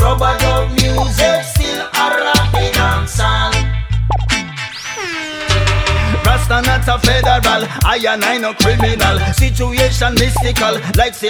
Rub-a-dub music, still a rock the dancehall. Rasta not a federal, I and I no criminal. Situation mystical, like